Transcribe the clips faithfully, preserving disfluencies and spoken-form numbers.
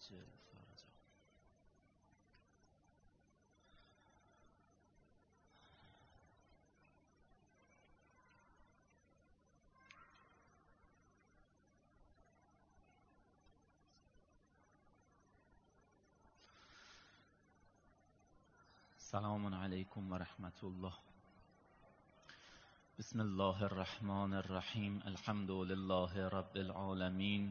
عجل فرجا. سلام علیکم و رحمت الله. بسم الله الرحمن الرحیم. الحمد لله رب العالمین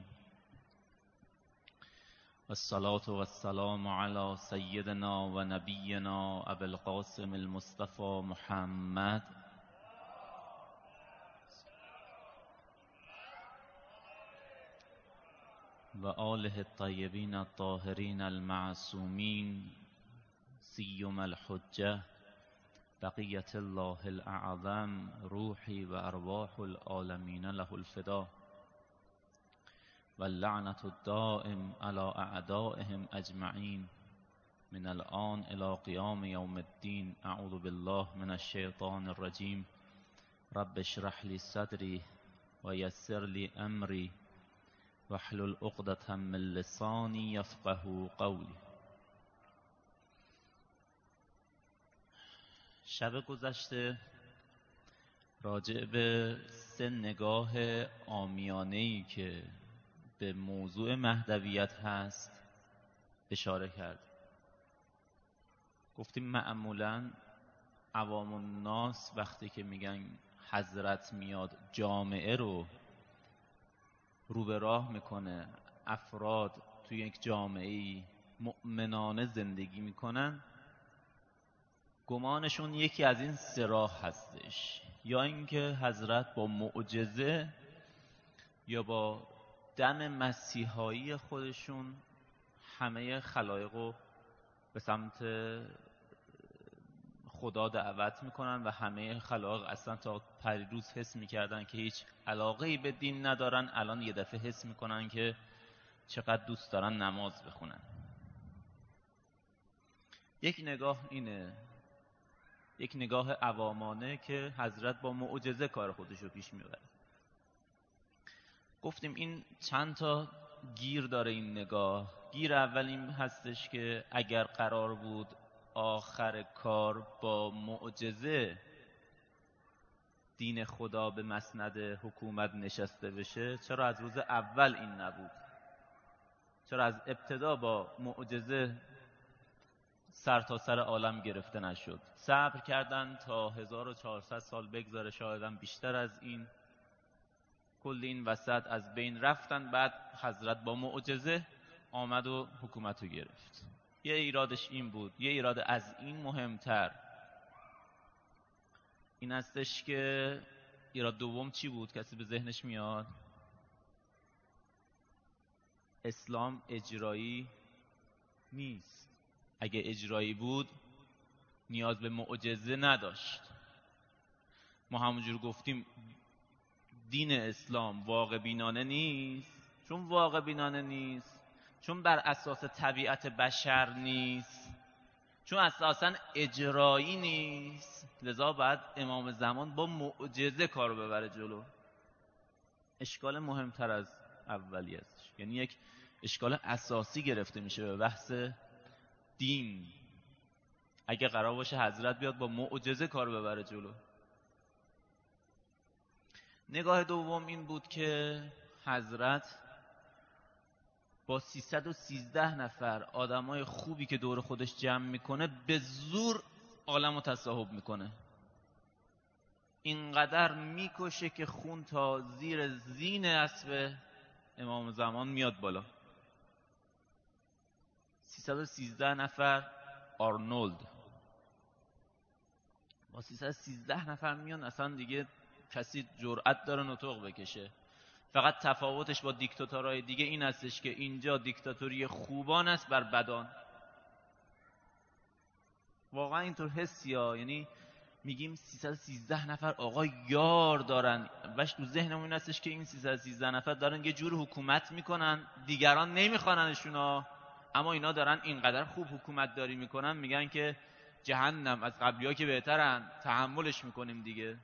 والصلاة والسلام علی سیدنا و نبینا ابی القاسم المصطفى محمد و آله الطیبین الطاهرین المعصومین سیما الحجة بقیة الله الاعظم روحی و ارواح العالمین له الفدا واللعنة الدائم على اعدائهم اجمعین من الآن الى قیام یوم الدین. اعوذ بالله من الشیطان الرجیم. رب اشرح لی صدری و یسر لی امری واحلل عقدة من لسانی یفقهوا قولی. شب گذشته راجع به سه نگاه عامیانه‌ای که به موضوع مهدویت هست اشاره کرد. گفتیم معمولاً عوام الناس وقتی که میگن حضرت میاد جامعه رو رو به راه میکنه، افراد توی یک جامعه مؤمنانه زندگی میکنن، گمانشون یکی از این سه راه هستش: یا اینکه حضرت با معجزه یا با دم مسیحایی خودشون همه خلایق رو به سمت خدا دعوت میکنن و همه خلایق اصلا تا پریروز حس میکردن که هیچ علاقه‌ای به دین ندارن، الان یه دفعه حس میکنن که چقدر دوست دارن نماز بخونن. یک نگاه اینه، یک نگاه عوامانه که حضرت با معجزه کار خودش رو پیش میبره. گفتیم این چند تا گیر داره این نگاه. گیر اول این هستش که اگر قرار بود آخر کار با معجزه دین خدا به مسند حکومت نشسته بشه، چرا از روز اول این نبود؟ چرا از ابتدا با معجزه سر تا سر عالم گرفته نشد؟ صبر کردن تا هزار و چهارصد سال بگذاره، شاید هم بیشتر از این. کل این وسط از بین رفتن، بعد حضرت با معجزه آمد و حکومت رو گرفت. یه ایرادش این بود. یه ایراد از این مهمتر این هستش که ایراد دوم چی بود؟ کسی به ذهنش میاد؟ اسلام اجرایی نیست. اگه اجرایی بود نیاز به معجزه نداشت. ما همونجور گفتیم دین اسلام واقع بینانه نیست. چون واقع بینانه نیست، چون بر اساس طبیعت بشر نیست، چون اساساً اجرایی نیست، لذا باید امام زمان با معجزه کارو ببره جلو. اشکال مهمتر از اولی است، یعنی یک اشکال اساسی گرفته میشه به بحث دین. اگه قرار باشه حضرت بیاد با معجزه کارو ببره جلو. نگاه دوم این بود که حضرت با سیصد و سیزده نفر آدمای خوبی که دور خودش جمع میکنه به زور عالم رو تصاحب میکنه. اینقدر میکشه که خون تا زیر زین اسب امام زمان میاد بالا. سیصد و سیزده نفر آرنولد با سیصد و سیزده نفر میان، اصلا دیگه کسی جرأت داره نطق بکشه. فقط تفاوتش با دیکتاتورهای دیگه این هستش که اینجا دیکتاتوری خوبان است بر بدان. واقعا اینطور حسی ها، یعنی میگیم سیصد و سیزده نفر آقا یار دارن، وش تو ذهنمون این هستش که این سیصد و سیزده نفر دارن یه جور حکومت میکنن، دیگران نمیخواننشون ها، اما اینا دارن اینقدر خوب حکومت داری میکنن، میگن که جهنم از قبلی ها که بهترن، تحملش میکنیم دیگه.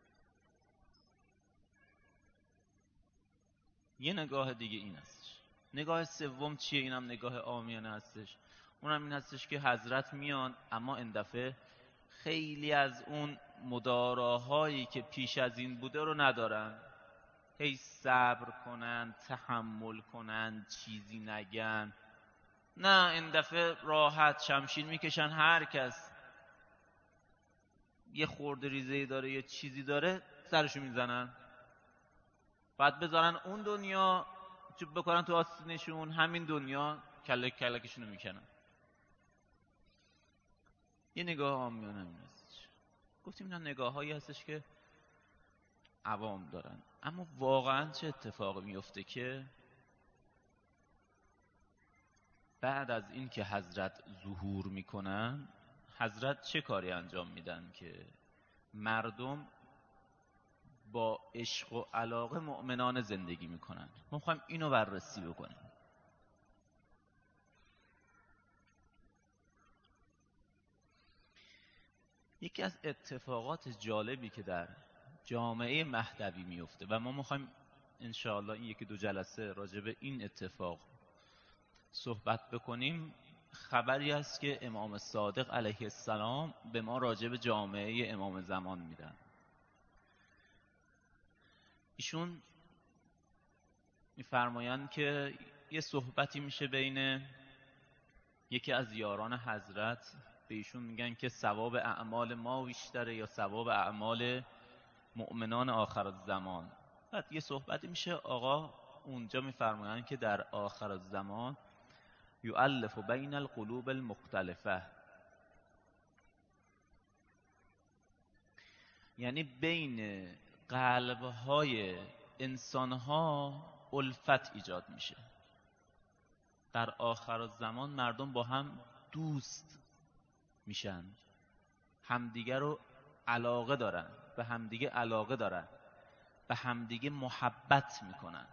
یه نگاه دیگه این است نگاه سوم چیه؟ اینم نگاه عامیانه هستش. اونم این هستش که حضرت میان اما این دفعه خیلی از اون مداراهایی که پیش از این بوده رو ندارن، هی صبر کنن، تحمل کنن، چیزی نگن. نه، این دفعه راحت شمشیر میکشن، هر کس یه خورده ریزه‌ای داره یه چیزی داره سرشو میزنن، بعد بذارن اون دنیا چوب بکنن تو آستینشون، همین دنیا کلک کلکشونو میکنن. یه نگاه عامیانه این هستش. گفتیم اینا نگاه هایی هستش که عوام دارن، اما واقعا چه اتفاقی میفته که بعد از این که حضرت ظهور میکنن، حضرت چه کاری انجام میدن که مردم با عشق و علاقه مؤمنانه زندگی میکنن؟ ما میخوایم اینو بررسی بکنیم. یکی از اتفاقات جالبی که در جامعه مهدوی میفته و ما میخوایم انشاءالله این یکی دو جلسه راجع به این اتفاق صحبت بکنیم، خبری است که امام صادق علیه السلام به ما راجع به جامعه امام زمان میدن. ایشون میفرمایند که یه صحبتی میشه بین یکی از یاران حضرت، به ایشون میگن که ثواب اعمال ما بیشتره یا ثواب اعمال مؤمنان آخر الزمان. بعد یه صحبتی میشه، آقا اونجا میفرمایند که در آخر الزمان یؤلف بین القلوب المختلفه، یعنی بین قلب‌های انسان‌ها الفت ایجاد میشه. در آخر الزمان مردم با هم دوست میشن، همدیگه رو علاقه دارن، به همدیگه علاقه دارن، به همدیگه محبت میکنن.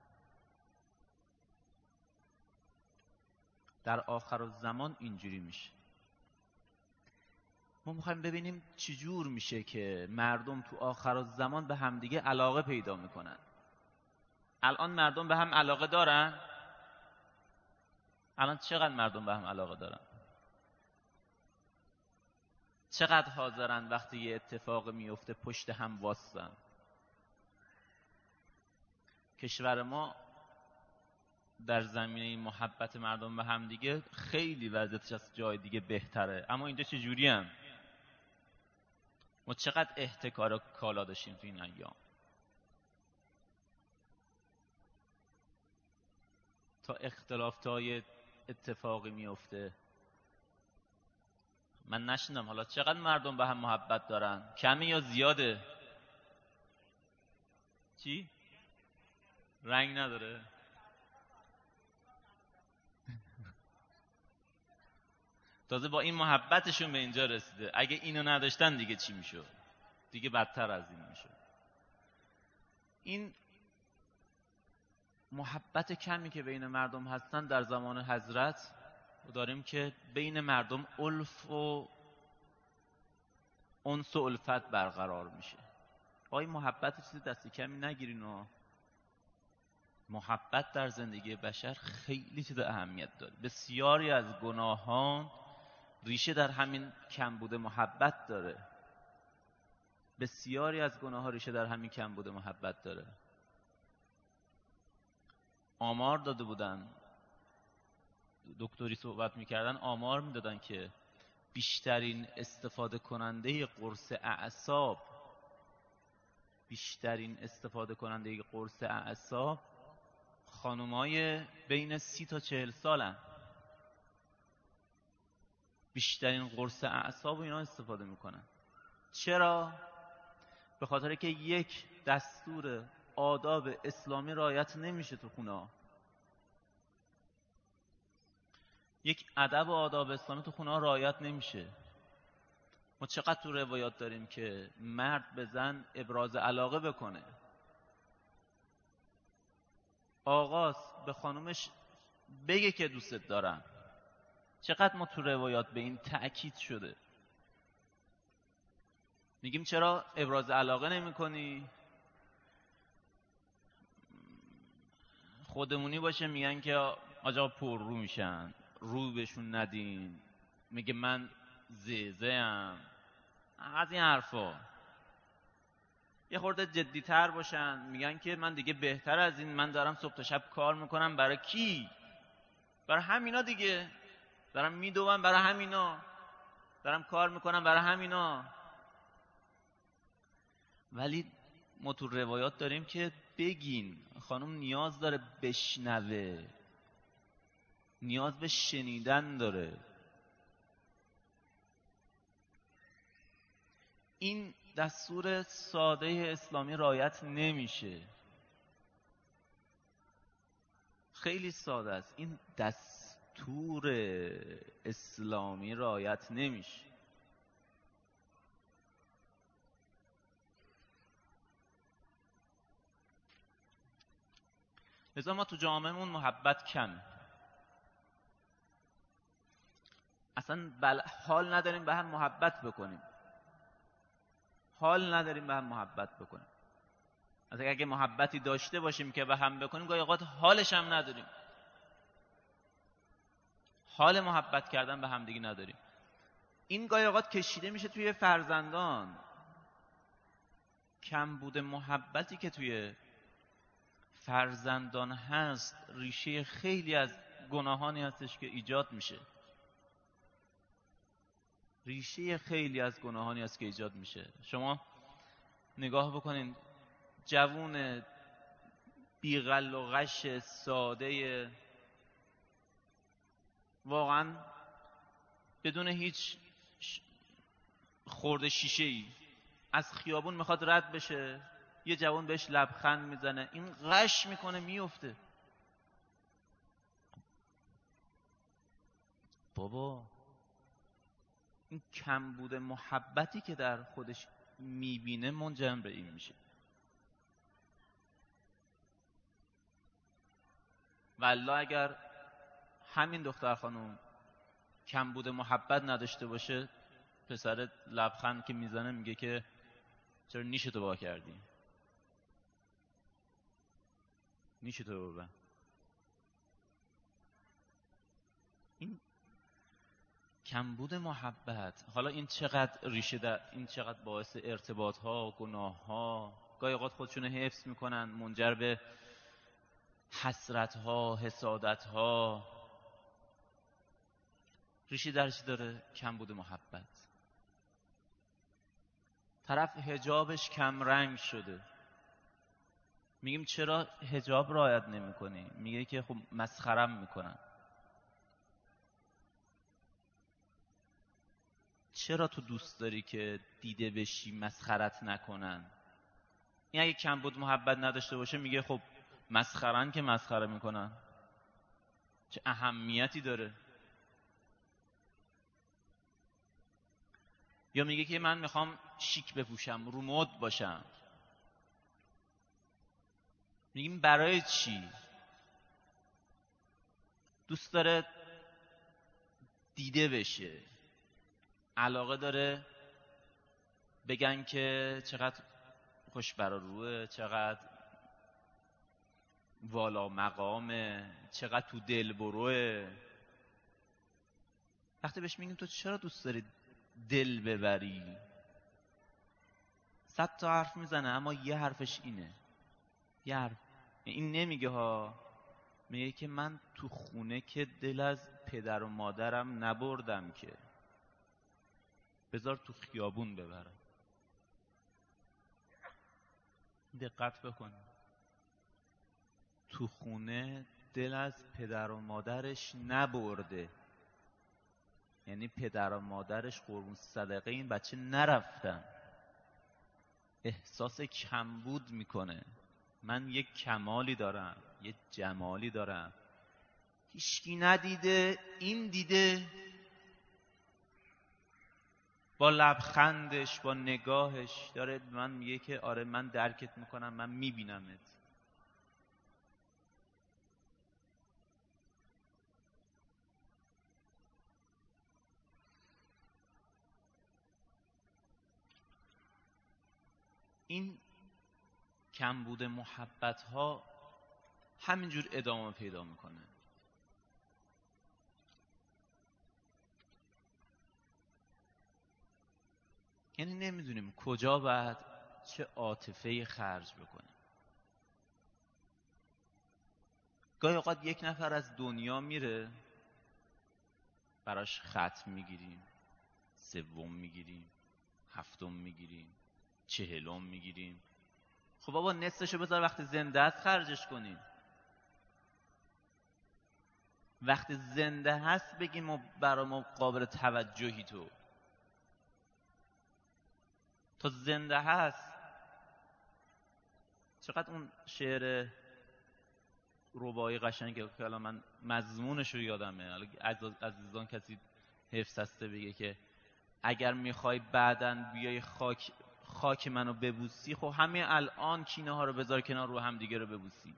در آخر الزمان اینجوری میشه. ما میخوایم ببینیم چجور میشه که مردم تو آخر الزمان به همدیگه علاقه پیدا میکنن. الان مردم به هم علاقه دارن؟ الان چقدر مردم به هم علاقه دارن؟ چقدر حاضرن وقتی یه اتفاق میفته پشت هم واسن؟ کشور ما در زمینه محبت مردم به هم دیگه خیلی وضعیتش از جای دیگه بهتره، اما اینجا چه جوری هم؟ ما چقدر احتکار کالا داشتیم تو این ایام، تا اختلاف تا یه اتفاقی میفته. من نشنیدم حالا چقدر مردم به هم محبت دارن، کمی یا زیاده؟ چی؟ رنگ نداره؟ تازه با این محبتشون به اینجا رسیده، اگه اینو نداشتن دیگه چی میشد؟ دیگه بدتر از این میشد. این محبت کمی که بین مردم هستن در زمان حضرت داریم که بین مردم الف و انس و الفت برقرار میشه. آقای محبت چیز دست کمی نگیرین و محبت در زندگی بشر خیلی چیز اهمیت داره. بسیاری از گناهان ریشه در همین کمبود محبت داره. بسیاری از گناهان ریشه در همین کمبود محبت داره. آمار داده بودن، دکتری صحبت میکردن، آمار میدادن که بیشترین استفاده کننده قرص اعصاب بیشترین استفاده کننده قرص اعصاب خانمای بین سی تا چهل سالن. بیشترین قرص اعصاب اینا استفاده میکنن. چرا؟ به خاطر که یک دستور آداب اسلامی رعایت نمیشه تو خونه. یک ادب و آداب اسلامی تو خونه رعایت نمیشه. ما چقدر تو روایات داریم که مرد به زن ابراز علاقه بکنه، آقاست به خانومش بگه که دوستت دارم. چقدر ما تو روایات به این تأکید شده. میگیم چرا ابراز علاقه نمی کنی؟ خودمونی باشه میگن که آجا پر رو میشن، رو بهشون ندین، میگه من زیزه ام، از این حرفا. یه خورده جدی تر باشن میگن که من دیگه بهتر از این، من دارم صبح تا شب کار میکنم. برای کی؟ برای همینا دیگه، دارم میدوم برای همینا، دارم کار میکنم برای همینا. ولی ما تو روایات داریم که بگین. خانم نیاز داره بشنوه، نیاز به شنیدن داره. این دستور ساده اسلامی رعایت نمیشه. خیلی ساده است. این دستور اسلامی رعایت نمیشه. لذا ما تو جامعهمون محبت کمه. اصلا بل... حال نداریم به هم محبت بکنیم. حال نداریم به هم محبت بکنیم. از اگه محبتی داشته باشیم که به هم بکنیم، گاهی اوقات حالش هم نداریم. حال محبت کردن به هم دیگه نداریم. این گاهی اوقات کشیده میشه توی فرزندان. کمبود محبتی که توی فرزندان هست ریشه خیلی از گناهانی هستش که ایجاد میشه. ریشه خیلی از گناهانی هست که ایجاد میشه. شما نگاه بکنین، جوون بیغل و غش ساده واقعا بدون هیچ خورده شیشه ای از خیابون میخواد رد بشه، یه جوان بهش لبخند میزنه، این غش میکنه میفته. بابا این کمبود محبتی که در خودش میبینه منجر به این میشه. والله اگر همین دختر خانم کمبود محبت نداشته باشه، پسر لبخند که میزنه میگه که چرا نیشتو وا کردی؟ نیشتو ببن. این کمبود محبت، حالا این چقدر ریشه در این چقدر باعث ارتباط ها، گناه ها، گاهی اوقات خودشونو حفظ میکنن، منجر به حسرت ها، حسادت ها. ریشه درش داره کمبود محبت. طرف حجابش کم رنگ شده، میگیم چرا حجاب رعایت نمی‌کنی؟ میگه که خب مسخرم میکنن. چرا تو دوست داری که دیده بشی مسخرت نکنن؟ این اگه کمبود محبت نداشته باشه میگه خب مسخرن که مسخره میکنن، چه اهمیتی داره؟ یا میگه که من میخوام شیک بپوشم، رو مد باشم. میگیم برای چی؟ دوست داره دیده بشه، علاقه داره بگن که چقدر خوش برا روه، چقدر والا مقامه، چقدر تو دل بروه. وقتی بهش میگیم تو چرا دوست داری دل ببری، صد تا حرف میزنه اما یه حرفش اینه، یه حرف این نمیگه ها، میگه که من تو خونه که دل از پدر و مادرم نبردم که، بذار تو خیابون ببرم. دقت بکن، تو خونه دل از پدر و مادرش نبرده، یعنی پدر و مادرش قربون صدقه این بچه نرفتن. احساس کمبود میکنه، من یک کمالی دارم، یک جمالی دارم، هیچکی ندیده، این دیده. با لبخندش، با نگاهش داره به من میگه که آره من درکت میکنم، من میبینمت. این کمبود محبت ها همینجور ادامه پیدا میکنه. یعنی نمیدونیم کجا باید چه عاطفه‌ای خرج بکنیم. گاهی اوقات یک نفر از دنیا میره، براش ختم میگیریم، سوم میگیریم، هفتم میگیریم، چهلم میگیریم. خب بابا نصفشو بذار وقتی زنده است خرجش کنیم. وقتی زنده هست بگیم ما برای ما قابل توجهی تو. تا زنده هست. چقدر اون شعر رباعی قشنگه که الان من مضمونش رو یادمه، حالا عزیزان کسی حفظ هسته بگه که اگر میخوای بعدن بیای خاک خاک منو ببوسی، خب همین الان کینه ها رو بذار کنار، رو هم دیگه رو ببوسی.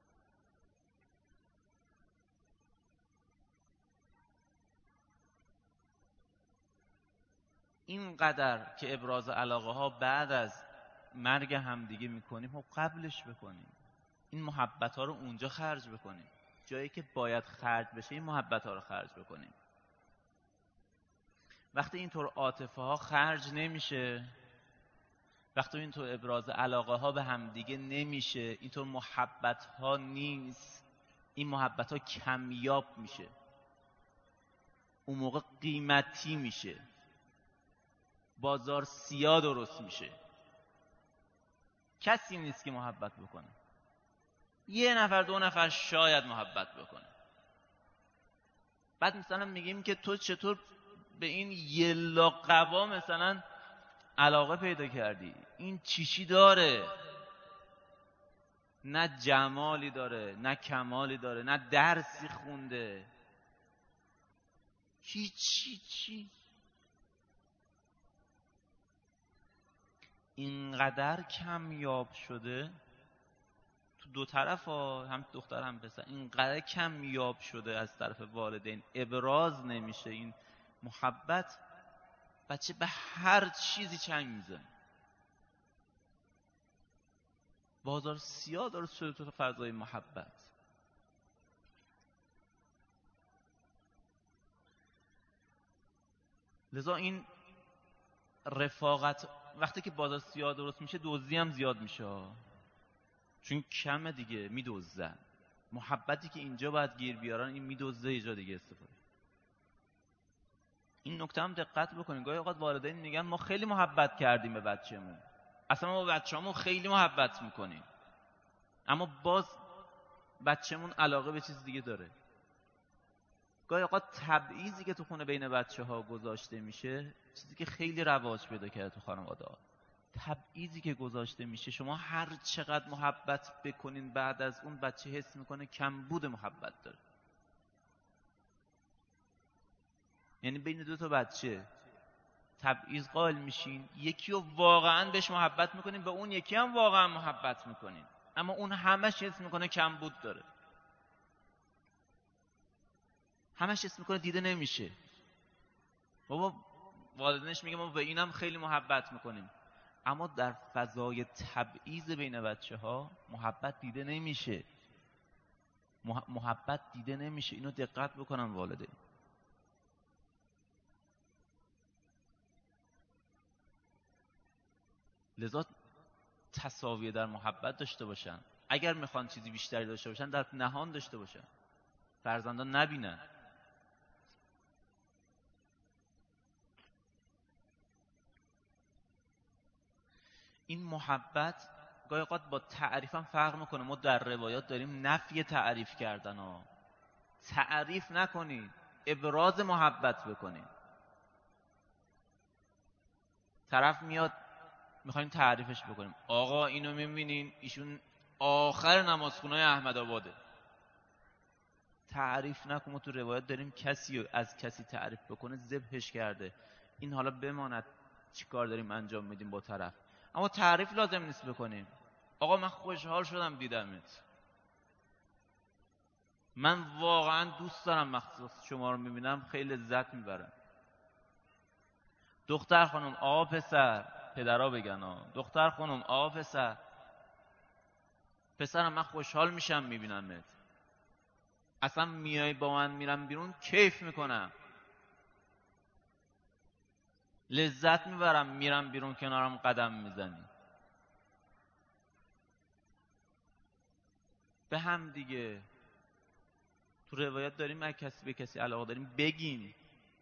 اینقدر که ابراز علاقه ها بعد از مرگ همدیگه میکنیم، خب قبلش بکنیم. این محبت ها رو اونجا خرج بکنیم، جایی که باید خرج بشه این محبت ها رو خرج بکنیم. وقتی اینطور عاطفه ها خرج نمیشه، وقتی اینطور ابراز علاقه ها به همدیگه نمیشه، اینطور محبت ها نیست، این محبت ها کمیاب میشه، اون موقع قیمتی میشه، بازار سیاه درست میشه. کسی نیست که محبت بکنه، یه نفر دو نفر شاید محبت بکنه. بعد مثلا میگیم که تو چطور به این یلا قبا مثلا علاقه پیدا کردی؟ این چیشی داره؟ نه جمالی داره، نه کمالی داره، نه درسی خونده، هیچی. چی اینقدر کمیاب شده تو دو طرف ها، هم دختر هم پسر، اینقدر کمیاب شده از طرف والدین، ابراز نمیشه این محبت. بچه به هر چیزی چنگ میزنه، بازار سیاه درست شده تو فضای محبت. لذا این رفاقت وقتی که بازار سیاه درست میشه، دزدی هم زیاد میشه، چون کمه دیگه، میدزدن. محبتی که اینجا باید گیر بیارن، این میدزده اینجا دیگه استفاده. این نکته هم دقت بکنید. گاهی اوقات والدین میگن ما خیلی محبت کردیم به بچه‌مون، اصلا ما با بچه‌مون خیلی محبت میکنیم، اما باز بچه‌مون علاقه به چیز دیگه داره. گاهی اوقات تبعیضی که تو خونه بین بچه‌ها گذاشته میشه، چیزی که خیلی رواج پیدا کرده تو خانواده‌ها، تبعیضی که گذاشته میشه، شما هر چقدر محبت بکنین بعد از اون بچه حس میکنه کمبود محبت داره. یعنی بین دو تا بچه تبعیض قائل میشین، یکی رو واقعا بهش محبت میکنین، به اون یکی هم واقعا محبت میکنین، اما اون همش حس میکنه کمبود داره، همش حس میکنه دیده نمیشه. بابا والدینش میگه ما به اینم خیلی محبت میکنیم، اما در فضای تبعیض بین بچه ها محبت دیده نمیشه، محبت دیده نمیشه. اینو دقت بکنن والدین. لذا تساوی در محبت داشته باشن، اگر میخوان چیزی بیشتری داشته باشن در نهان داشته باشن، فرزندان نبینن. این محبت گاهی اوقات با تعریف هم فرق میکنه. ما در روایات داریم نفی تعریف کردن ها. تعریف نکنید، ابراز محبت بکنید. طرف میاد میخوایم تعریفش بکنیم، آقا اینو میبینین ایشون آخر نمازخونه‌های احمدآباده. تعریف نکن. ما تو روایات داریم کسی از کسی تعریف بکنه ذبحش کرده. این حالا بماند چی کار داریم انجام میدیم با طرف، اما تعریف لازم نیست بکنیم. آقا من خوشحال شدم دیدمت، من واقعا دوست دارم مخصوص شما رو میبینم، خیلی لذت میبرم. دختر خانم، آقا پسر، پدرها بگن ها، دختر خانم، آقا پسر، پسرم من خوشحال میشم میبینمت، اصلا میای با من میرم بیرون کیف میکنم، لذت میبرم میرم بیرون کنارم قدم میزنی. به هم دیگه تو روایت داریم اگه کسی به کسی علاقه داریم بگیم.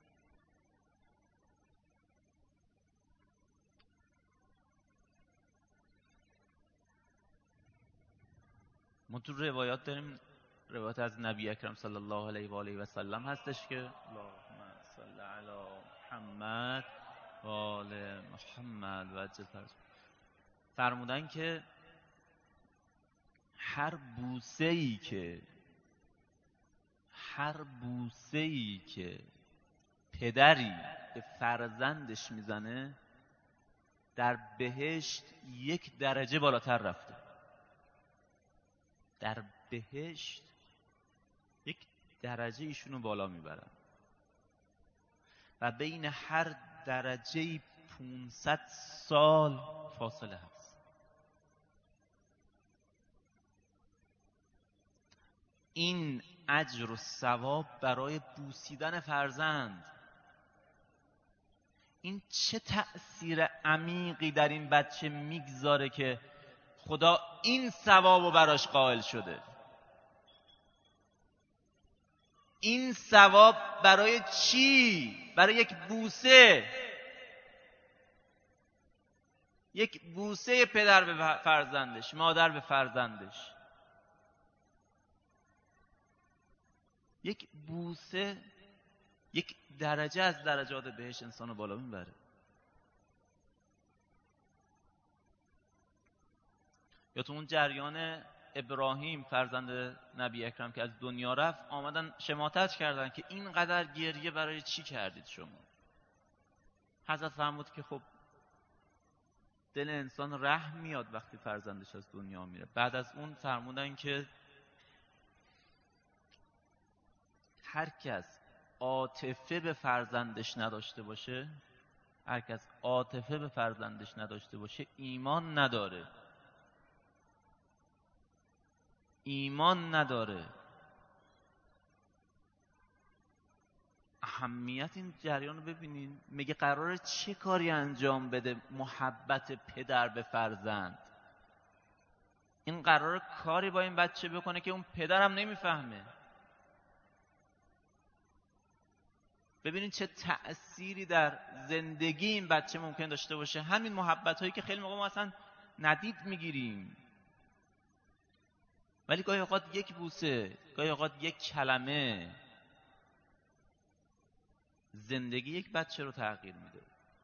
ما تو روایات داریم، روایت از نبی اکرم صلی الله علیه و آله و سلم هستش که اللهم صل علی محمد و آل محمد و عجل فرمودن که هر بوسه‌ای که هر بوسه‌ای که پدری به فرزندش میزنه در بهشت یک درجه بالاتر رفته. در بهشت یک درجه ایشونو بالا میبرن و بین هر درجه پانصد سال فاصله هست. این اجر و ثواب برای بوسیدن فرزند، این چه تأثیر عمیقی در این بچه میگذاره که خدا این ثوابو براش قائل شده. این ثواب برای چی؟ برای یک بوسه، یک بوسه پدر به فرزندش، مادر به فرزندش. یک بوسه یک درجه از درجات بهش انسانو بالا میبره. یا تو اون جریان ابراهیم فرزند نبی اکرم که از دنیا رفت، آمدن شماتت کردن که اینقدر گریه برای چی کردید شما؟ حضرت فرمود که خب دل انسان رحم میاد وقتی فرزندش از دنیا میره. بعد از اون فرمودن که هر کس عاطفه به فرزندش نداشته باشه، هر کس عاطفه به فرزندش نداشته باشه ایمان نداره، ایمان نداره. اهمیت این جریان رو ببینین. میگه قراره چه کاری انجام بده محبت پدر به فرزند؟ این قراره کاری با این بچه بکنه که اون پدرم نمیفهمه. ببینین چه تأثیری در زندگی این بچه ممکن داشته باشه. همین محبت هایی که خیلی موقع ما اصلا ندید میگیریم، ولی گاهی اوقات یک بوسه، گاهی اوقات یک کلمه زندگی یک بچه رو تغییر میده.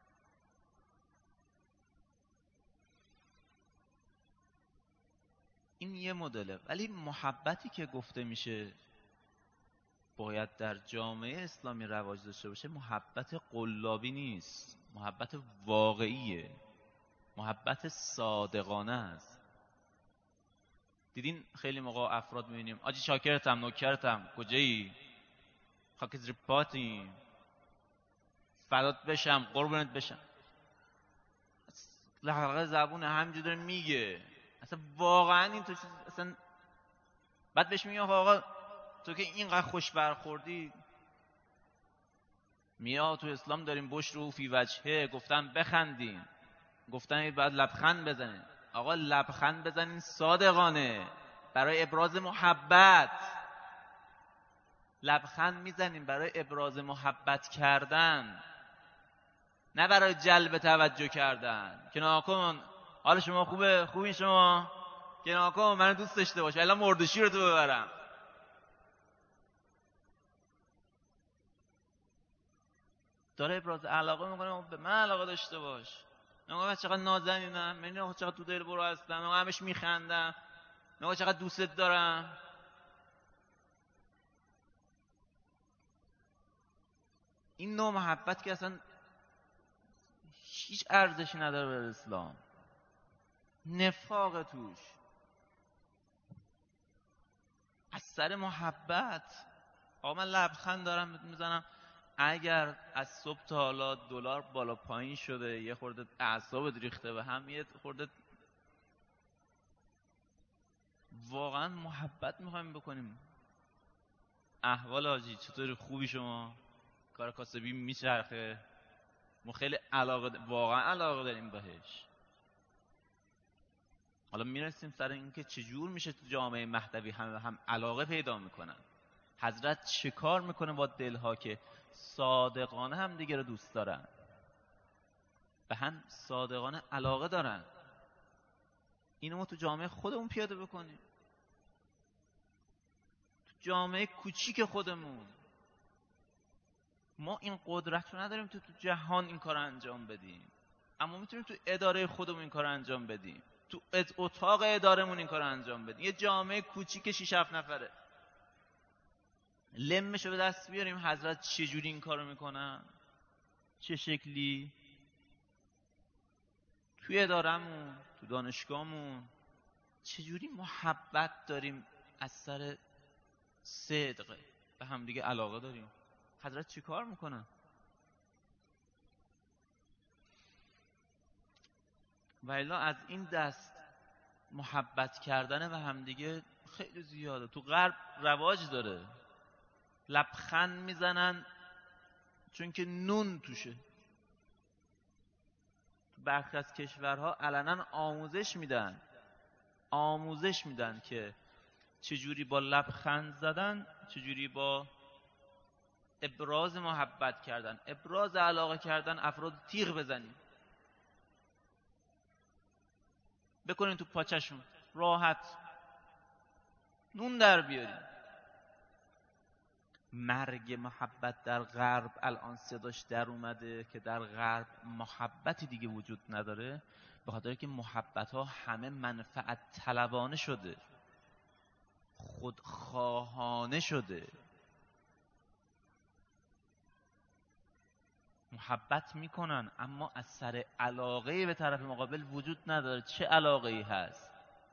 این یه مدله. ولی محبتی که گفته میشه باید در جامعه اسلامی رواج داشته باشه محبت قلابی نیست، محبت واقعیه، محبت صادقانه است. دیدین خیلی موقع افراد میبینیم آجی شاکرتم، نوکرتم، کجایی؟ خاک زیر پاتیم، فدات بشم، قربونت بشم. لحظه زبون همینجور داره میگه. اصلا واقعا این تو چیز اصلا بعد بهش میگم آقا تو که اینقدر خوش برخوردی، میا تو اسلام داریم بشرو فی وجهه، گفتن بخندین، گفتن بعد لبخند بزنین. آقا لبخند بزنین صادقانه برای ابراز محبت. لبخند میزنین برای ابراز محبت کردن، نه برای جلب توجه کردن. که ناکن حال شما خوبه، خوبی شما، که ناکن منو دوست داشته باش الان مردشی رو تو ببرم. داره ابراز علاقه میکنه به من علاقه داشته باش. نگاه چقدر نازنینم، من نگاه چقدر تو دل برو هستم، نگاه همش میخندم، نگاه چقدر دوستت دارم. این نوع محبت که اصلا هیچ ارزشی نداره برای اسلام، نفاق توش. از سر محبت آقا من لبخند دارم میزنم، اگر از صبح تا حالا دلار بالا پایین شده، یه خورده اعصابت ریخته به هم، یه خورده واقعا محبت میخوایم بکنیم. احوال حاجی چطوری؟ خوبی شما؟ کار کاسبی میچرخه؟ ما خیلی علاقه د... واقعا علاقه داریم بهش. حالا میرسیم سر اینکه چجور میشه تو جامعه مهدوی هم هم علاقه پیدا میکنن. حضرت چه کار میکنه با دلها که صادقانه هم دیگه رو دوست دارن، به هم صادقانه علاقه دارن. اینو ما تو جامعه خودمون پیاده بکنیم، تو جامعه کوچیک خودمون. ما این قدرت رو نداریم تو تو جهان این کار انجام بدیم، اما میتونیم تو اداره خودمون این کار انجام بدیم، تو اتاق ادارمون این کار انجام بدیم. یه جامعه کوچیک شش هفت نفره لمشو به دست بیاریم. حضرت چجوری این کارو میکنن؟ چه شکلی؟ توی ادارمون، تو دانشگاهمون چجوری محبت داریم، از سر صدق به هم دیگه علاقه داریم. حضرت چی کار میکنن؟ و الا از این دست محبت کردن به هم دیگه خیلی زیاده. تو غرب رواج داره، لبخند میزنن چون که نون توشه. تو برخی از کشورها علنا آموزش میدن آموزش میدن که چجوری با لبخند زدن، چجوری با ابراز محبت کردن، ابراز علاقه کردن افراد تیغ بزنیم، بکنین تو پاچشون، راحت نون در بیاریم. مرگ محبت در غرب الان صداش در اومده که در غرب محبتی دیگه وجود نداره، به خاطر که محبت ها همه منفعت طلبانه شده، خودخواهانه شده. محبت میکنن اما از سر علاقه به طرف مقابل وجود نداره. چه علاقه ای هست؟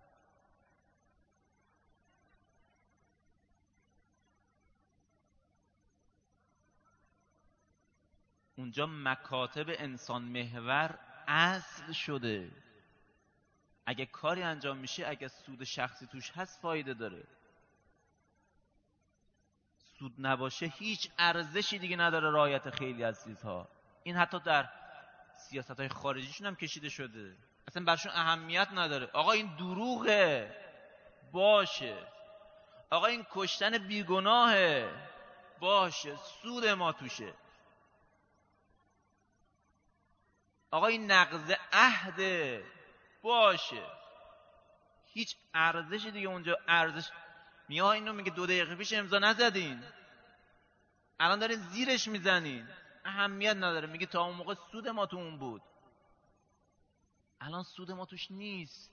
اونجا مکاتب انسان محور اصل شده. اگه کاری انجام میشه، اگه سود شخصی توش هست، فایده داره. سود نباشه هیچ ارزشی دیگه نداره رعایت خیلی از چیزها. این حتی در سیاست‌های خارجیشون هم کشیده شده، اصلا برشون اهمیت نداره. آقا این دروغه، باشه. آقا این کشتن بیگناهه، باشه، سود ما توشه. آقا این نقض عهده، باشه، هیچ ارزشی دیگه اونجا ارزش. میاه اینو میگه دو دقیقه پیش امضا نزدین، الان دارین زیرش میزنین، اهمیت نداره. میگه تا اون موقع سود ما تو اون بود، الان سود ما توش نیست.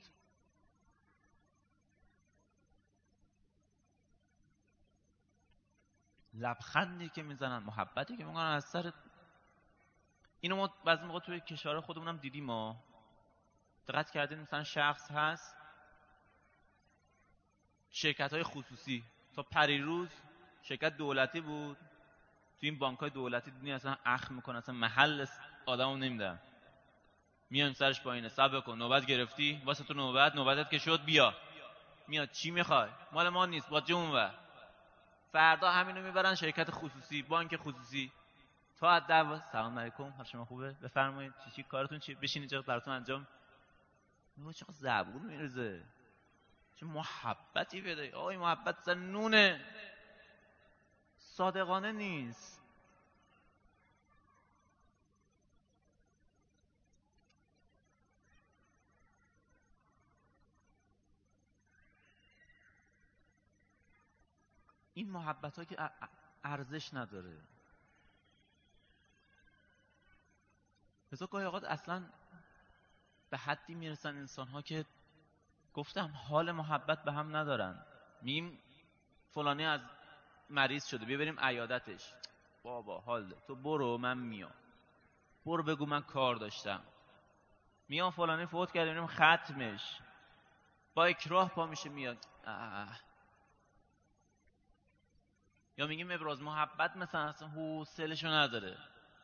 لبخندی که میزنن، محبتی که میکنن از سر اینو ما بعضی موقع توی کشور خودمون هم دیدیم. ما دقت کردین مثلا شخص هست شرکت های خصوصی، تا پریروز شرکت دولتی بود، تو این بانک های دولتی دیدین اصلا اخم میکنن، اصلا محل آدمو نمیدن، میان سرش پایینه، صبر کن نوبت گرفتی، واسه تو نوبت، نوبتت که شد بیا. میاد چی میخوای؟ مال ما نیست، با جون و فردا همینو میبرن شرکت خصوصی، بانک خصوصی، تا از دعوا. سلام علیکم، حال شما خوبه؟ بفرمایید چی چی کارتون چیه؟ بشینید چقدر براتون انجام. میگه چقدر زبون میرزه، چه محبتی پیدا. آقا این محبت زن نونه، صادقانه نیست. این محبت ها که ارزش نداره. بذار گاهی اوقات اصلا به حدی میرسن انسان ها که گفتم حال محبت به هم ندارن. میگیم فلانی از مریض شده، بیا بریم عیادتش. بابا حال ده. تو برو من میام، برو بگو من کار داشتم. میام فلانی فوت کرده، بریم ختمش. با اکراه پا میشه میاد. اه. یا میگیم ابراز محبت مثلا اصلا حوصله‌شو نداره.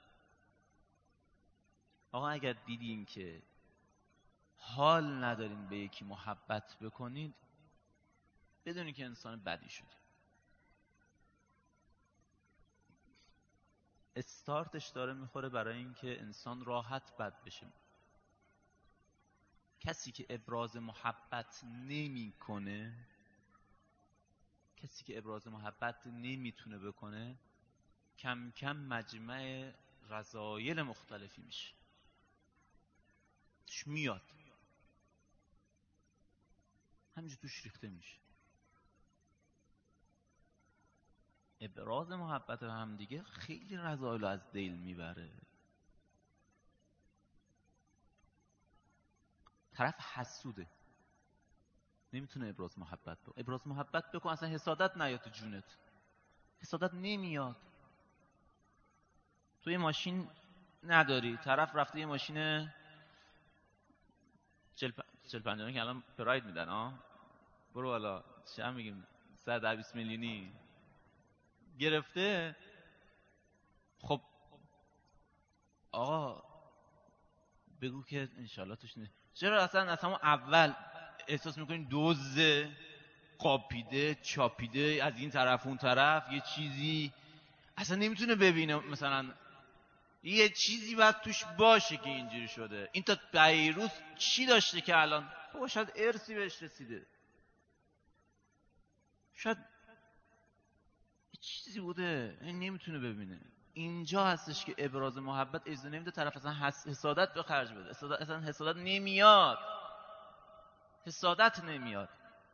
آقا اگر دیدین که حال ندارین به یکی محبت بکنید، بدونی که انسان بدی شدی. استارتش داره میخوره برای اینکه انسان راحت بد بشه. کسی که ابراز محبت نمیکنه، کسی که ابراز محبت نمیتونه بکنه، کم کم مجمع رذایل مختلفی میشه، توش میاد، همینجور توش ریخته میشه. ابراز محبت به هم دیگه خیلی رذایل از دل میبره. طرف حسوده، نمیتونه ابراز محبت بکن. ابراز محبت بکن اصلا حسادت نیاد تو جونت، حسادت نمیاد. توی ماشین نداری، طرف رفته یه ماشین چل پنجانه که الان پراید میدن، آه برو بالا چه میگیم صد و بیست میلیونی گرفته. خب آقا بگو که انشالله توش نیست. چرا اصلا از همون اول احساس میکنین دوزه، قاپیده، چاپیده از این طرف اون طرف، یه چیزی اصلا نمیتونه ببینه، مثلا یه چیزی باید توش باشه که اینجوری شده. این تا دیروز چی داشته که الان بابا شاید ارثی بهش رسیده، شاید یه چیزی بوده این نمیتونه ببینه. اینجا هستش که ابراز محبت اجازه نمیده طرف اصلا حسادت به خرج بده. حسادت اصلا حسادت نمیاد، حسادت نمیاد.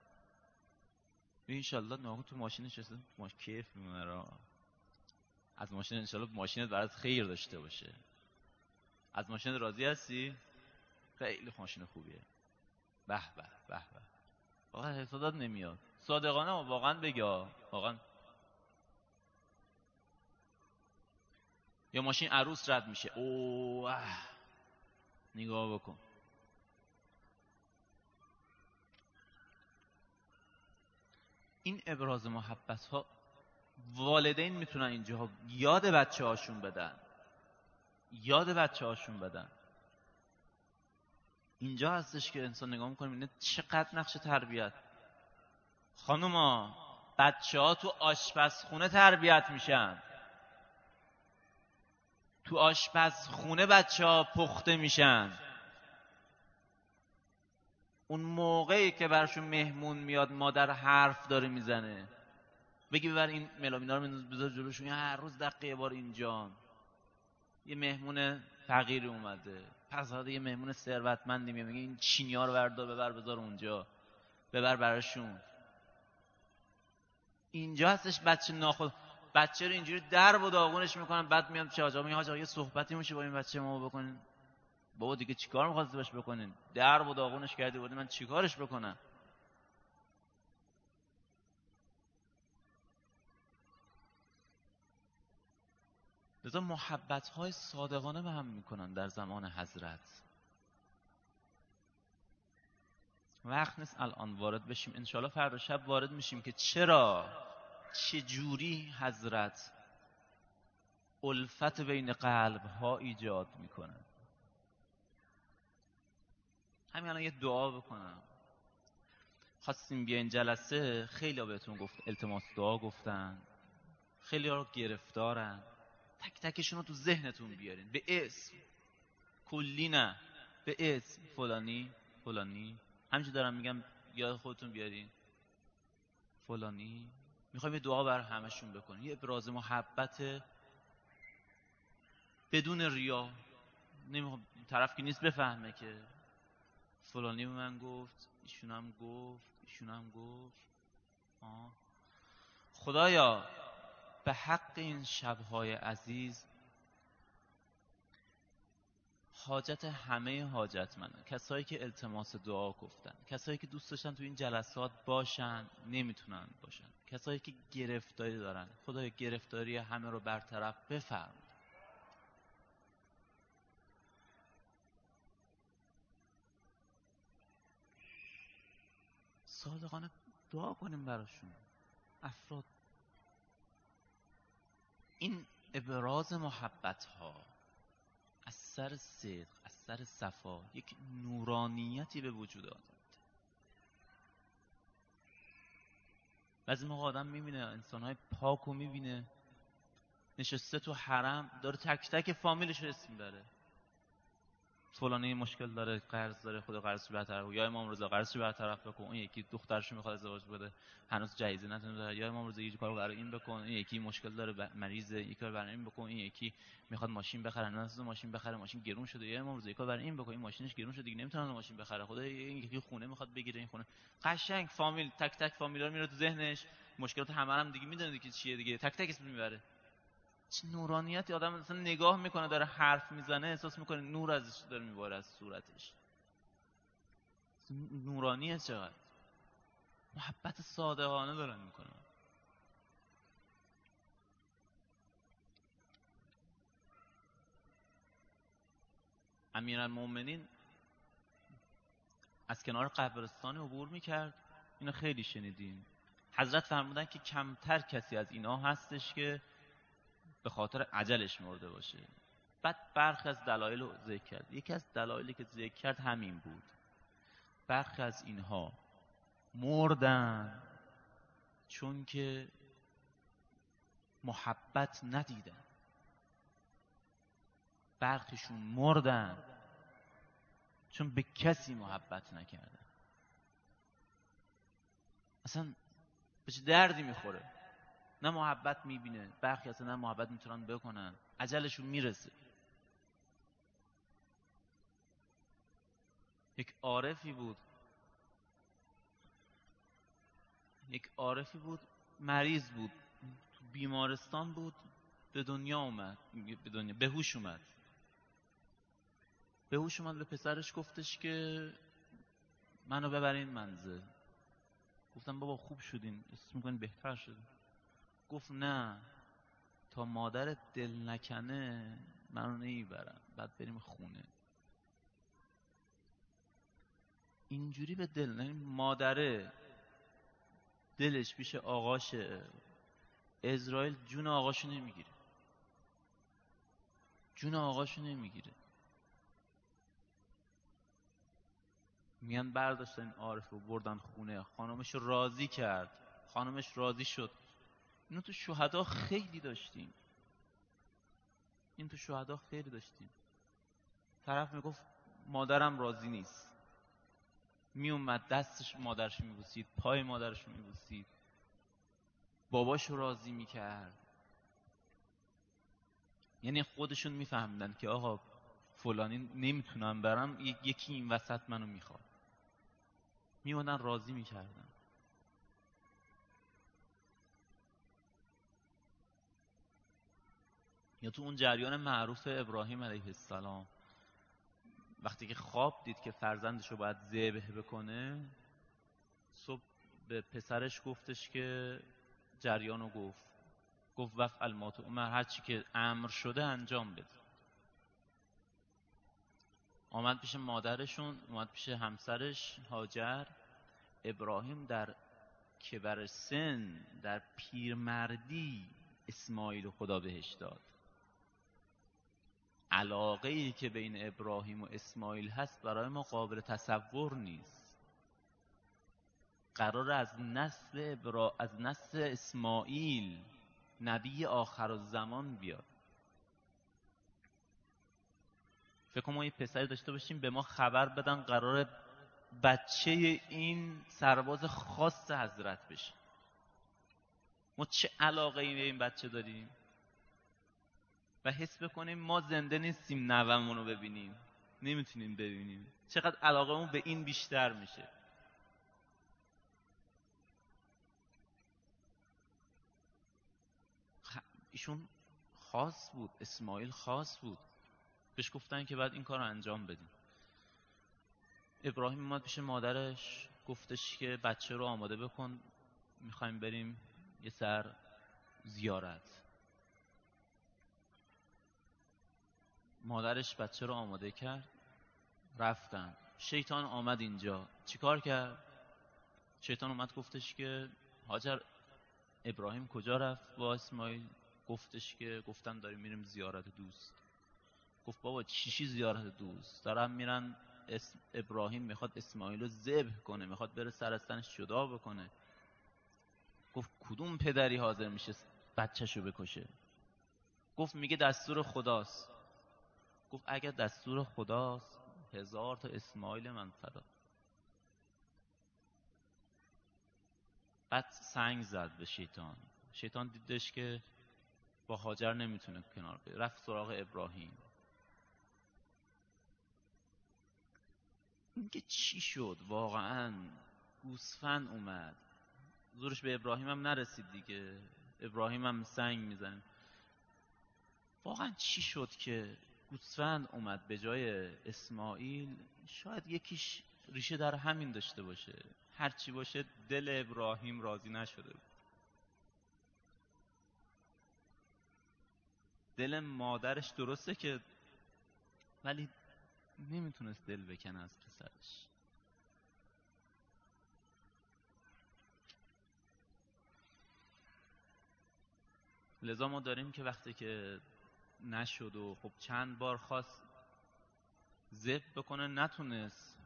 انشالله ناگه تو ماشین نشسته، ماشین کیف میمونه را از ماشین، انشالله ماشینت برات خیر داشته باشه. از ماشین راضی هستی؟ خیلی ماشین خوبیه، به به به به. واقعا حسادت نمیاد. صادقانه واقعا بگی، واقعا. یا ماشین عروس رد میشه، اوه نگاه بکن. این ابراز محبت ها والدین میتونن اینجا یاد بچه هاشون بدن، یاد بچه هاشون بدن. اینجا هستش که انسان نگاه میکنه اینه چقدر نقش تربیت. خانوما بچه ها تو آشپزخونه تربیت میشن، تو آشپزخونه بچه ها پخته میشن. اون موقعی که برشون مهمون میاد مادر حرف داره میزنه، بگی ببر این ملامینا رو بذار جلوشون، هر روز دقیقه یه بار اینجا یه مهمون فقیری اومده، پس حالا یه مهمون ثروتمندی میاد، میگه این چینی‌ها رو بردار ببر بذار اونجا، ببر براشون. اینجا هستش بچه ناخود بچه رو اینجوری در و داغونش میکنن، بعد میام چه آقا میگه آقا یه صحبتی میشه با این بچه ما بکنین. بابا دیگه چیکار می‌خواستی باش بکنین؟ در و داغونش کردی بودی، من چیکارش بکنم؟ لذا محبت‌های صادقانه به هم میکنن در زمان حضرت. وقت نیست الان وارد بشیم، انشالله فردا شب وارد میشیم که چرا چجوری حضرت الفت بین قلب‌ها ایجاد میکنن. همین الان یه دعا بکنم. خواستیم بیاین جلسه، خیلی ها بهتون گفت التماس دعا گفتن، خیلی ها رو گرفتارن. تک تکشون رو تو ذهنتون بیارین به اسم، کلی نه، به اسم فلانی فلانی، همینجور دارم میگم یاد خودتون بیارین فلانی. میخوایم یه دعا بر همشون بکنیم، یه ابراز محبت بدون ریا. نمیخوام طرف که نیست بفهمه که فلانی به من گفت، ایشون هم گفت، ایشون هم گفت. آه. خدایا به حق این شب‌های عزیز حاجت همه حاجتمندان، کسایی که التماس دعا گفتن، کسایی که دوست داشتن تو این جلسات باشن نمیتونن باشن، کسایی که گرفتاری دارن، خدایا گرفتاری همه رو برطرف بفرما. صادقانه دعا کنیم براشون. افراد این ابراز محبت ها از سر صدق، از سر صفا یک نورانیتی به وجود آمد. بعضی موقع آدم میبینه انسانهای پاک رو میبینه نشسته تو حرم داره تک تک فامیلش رو اسم داره، فلانی مشکل داره، قرض داره، خدا قرضش برطرف، یا امام رضا قرضش برطرف بکن، اون یکی دخترش میخواد ازدواج بده هنوز جهیزه نتونه، یا امام رضا یه کارو برای این بکن، این یکی مشکل داره مریضه یک کار برای این بکن، این یکی میخواد ماشین بخره نتونه ماشین بخره ماشین گرون شده، یا امام رضا یک کار برای این بکن این ماشینش گرون شده دیگه نمیتونه ماشین بخره، خدا این یکی خونه میخواد بگیره این خونه. قشنگ فامیل تک تک فامیلا رو میره تو ذهنش، مشکلات همه هم دیگه میدونه دیگه چیه دیگه، تک تک اسم میبره. چه نورانیتی، آدم مثلا نگاه میکنه داره حرف میزنه احساس میکنه نور ازش داره میباره از صورتش، نورانیه، چقدر محبت صادقانه دارن میکنن. امیرالمومنین از کنار قبرستان عبور میکرد، اینو خیلی شنیدین، حضرت فرمودن که کمتر کسی از اینا هستش که به خاطر عجلش مرده باشه. بعد برخی از دلایل رو ذکر کرد، یکی از دلایلی که ذکر کرد همین بود، برخی از اینها مردن چون که محبت ندیدن، برخیشون مردن چون به کسی محبت نکردن. اصلا به چه دردی میخوره، نه محبت میبینه، برخی اصلا نه محبت میتونن بکنن، اجلشون میرسه. یک عارفی بود یک عارفی بود مریض بود، تو بیمارستان بود، به دنیا اومد، به دنیا به هوش اومد به هوش اومد به پسرش گفتش که منو ببرین منزل. گفتم بابا خوب شدین، اسم میکنین بهتر شد. گفت نه، تا مادرت دل نکنه منو نمیبرم، بعد بریم خونه. اینجوری به دل نه، مادره دلش پیش آقاشه، اسرائیل جون آقاشو نمیگیره، جون آقاشو نمیگیره. میان برداشتن عارف رو بردن خونه، خانمش رو راضی کرد، خانمش راضی شد. اینو تو شهدا خیلی داشتیم، این تو شهدا خیلی داشتیم. طرف میگفت مادرم راضی نیست، میومد دستش مادرش میبوسید، پای مادرش میبوسید، باباشو راضی میکرد. یعنی خودشون میفهمیدن که آقا فلانی نمیتونم برم، یکی این وسط منو میخواد، میومدن راضی میکردن. یا تو اون جریان معروف ابراهیم علیه السلام وقتی که خواب دید که فرزندش رو باید ذبح بکنه، صبح به پسرش گفتش که جریان رو گفت گفت وفعل ما تؤمر، هر چی که امر شده انجام بده. آمد پیش مادرشون، اومد پیش همسرش هاجر. ابراهیم در کبر سن، در پیرمردی اسماعیل خدا بهش داد. علاقه ای که بین ابراهیم و اسماعیل هست برای ما قابل تصور نیست. قرار از نسل ابرا... از نسل اسماعیل نبی آخر الزمان بیاد. فکر کنم ما یه پسری داشته باشیم به ما خبر بدن قرار بچه این سرباز خاص حضرت بشه. ما چه علاقه ای به این بچه داریم و حس بکنیم ما زنده نیستیم نوه‌مون رو ببینیم، نمیتونیم ببینیم. چقدر علاقه‌مون به این بیشتر میشه. ایشون خاص بود، اسماعیل خاص بود، بهش گفتن که بعد این کار رو انجام بدیم. ابراهیم اومد پیش مادرش گفتش که بچه رو آماده بکن، میخوایم بریم یه سر زیارت. مادرش بچه رو آماده کرد، رفتن. شیطان آمد اینجا، چیکار کرد؟ شیطان اومد گفتش که هاجر ابراهیم کجا رفت با اسماعیل؟ گفتش که گفتن داریم میریم زیارت دوست. گفت بابا چیشی زیارت دوست؟ دارن میرن اسم ابراهیم میخواد اسماعیل رو ذبح کنه، میخواد بره سرستنش جدا بکنه. گفت کدوم پدری حاضر میشه بچه‌شو بکشه؟ گفت میگه دستور خداست. گفت اگر دستور خداست هزار تا اسماعیل من فدا. بعد سنگ زد به شیطان. شیطان دیدش که با هاجر نمیتونه کنار بره، رفت سراغ ابراهیم. این که چی شد واقعا؟ گوسفند اومد، زورش به ابراهیم هم نرسید دیگه، ابراهیم هم سنگ میزنه. واقعا چی شد که گوسفند اومد به جای اسماعیل؟ شاید یکیش ریشه در همین داشته باشه، هرچی باشه دل ابراهیم راضی نشده بود. دل مادرش درسته که، ولی نمیتونست دل بکنه از پسرش. لذا ما داریم که وقتی که نشد و خب چند بار خواست ذبح بکنه نتونست،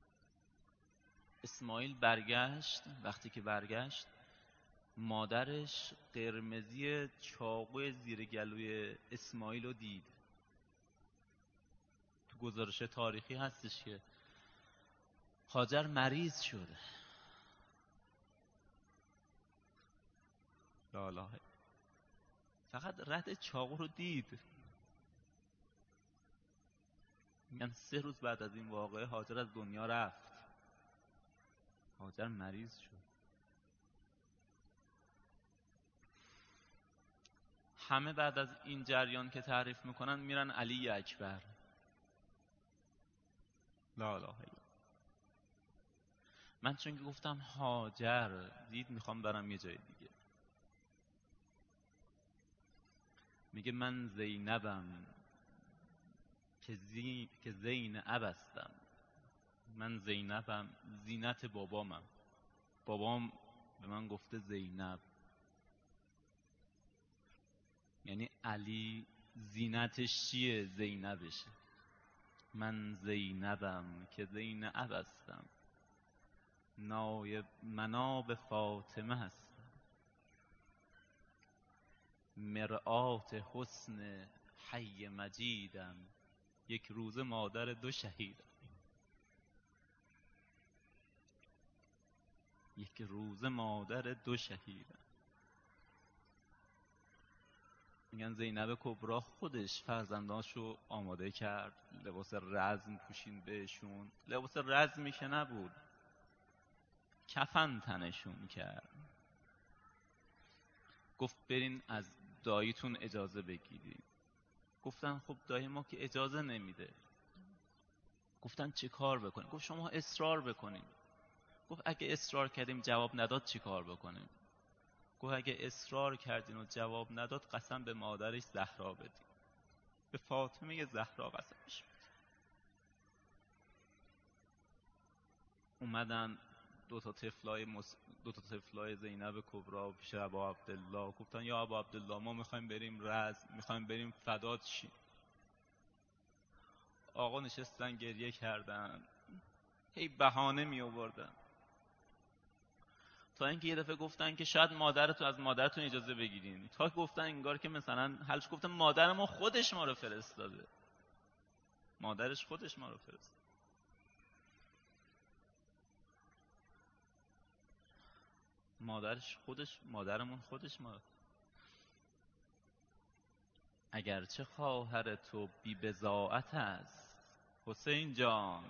اسماعیل برگشت. وقتی که برگشت مادرش قرمزی چاقوی زیر گلوی اسماعیل رو دید. تو گزارش تاریخی هستش که هاجر مریض شده. لالا فقط رد چاقو رو دید. میگن سه روز بعد از این واقعه هاجر از دنیا رفت. هاجر مریض شد. همه بعد از این جریان که تعریف میکنن میرن علی اکبر. لا اله الا. من چون که گفتم هاجر دید میخوام برم یه جای دیگه. میگه من زینبم که زی... که زین ابستم. من زینبم، زینت بابامم. بابام به من گفته زینب، یعنی علی زینتش چیه؟ زینبشه. من زینبم که زین ابستم، نایب مناب فاطمه هستم، مرآت حسن حی مجیدم، یک روزه مادر دو شهیدم. یک روزه مادر دو شهیدم. میگن زینب کبرا خودش فرزنداشو آماده کرد، لباس رزم پوشین بهشون. لباس رزمی که نبود، کفن تنشون کرد. گفت برین از داییتون اجازه بگیرید. گفتن خب دایی ما که اجازه نمیده. گفتن چه کار بکنیم؟ گفت شما اصرار بکنیم. گفت اگه اصرار کردیم جواب نداد چی کار بکنیم؟ گفت اگه اصرار کردین و جواب نداد قسم به مادرش زهرا بدین، به فاطمه زهرا قسمش بدین. اومدن دو تا طفلای مس... دو تا طفلای زینب کبرا پیش ابا عبدالله. گفتن یا ابا عبدالله ما میخوایم بریم رز، میخوایم بریم فدات شیم. آقا نشستن گریه کردن، هی بهانه می آوردن، تا اینکه یه دفعه گفتن که شاید مادرتون از مادرتون اجازه بگیرین. تا گفتن انگار که مثلا حلش گفتن مادر ما خودش ما رو فرستاده، مادرش خودش ما رو فرستاده. مادرش خودش مادرمون خودش ما. اگرچه خواهر تو بی بضاعت است حسین جان،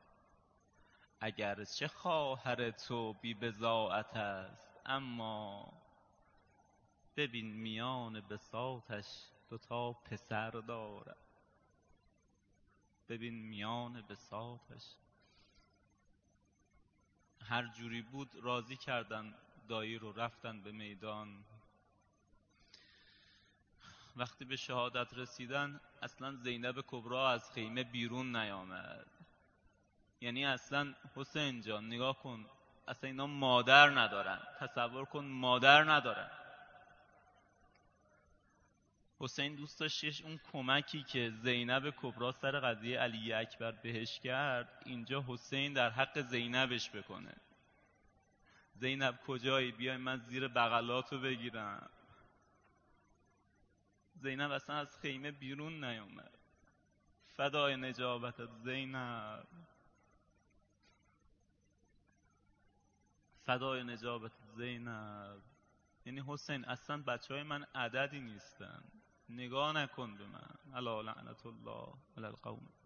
اگرچه خواهر تو بی بضاعت است، اما ببین میان بساطش دو تا پسر دارد. ببین میان بساطش. هر جوری بود راضی کردن دایی رو، رفتن به میدان. وقتی به شهادت رسیدن اصلا زینب کبرا از خیمه بیرون نیامد. یعنی اصلا حسین جان نگاه کن، اصلا اینا مادر ندارن. تصور کن مادر ندارن. حسین دوست داشتش اون کمکی که زینب کبرا سر قضیه علی اکبر بهش کرد، اینجا حسین در حق زینبش بکنه. زینب کجایی؟ بیای من زیر بغلاتو بگیرم. زینب اصلا از خیمه بیرون نیومد. فدای نجابتت زینب، فدای نجابت زینب. یعنی حسین اصلا بچه های من عددی نیستن، نگاه نکن به من. الا لعنت الله علی القوم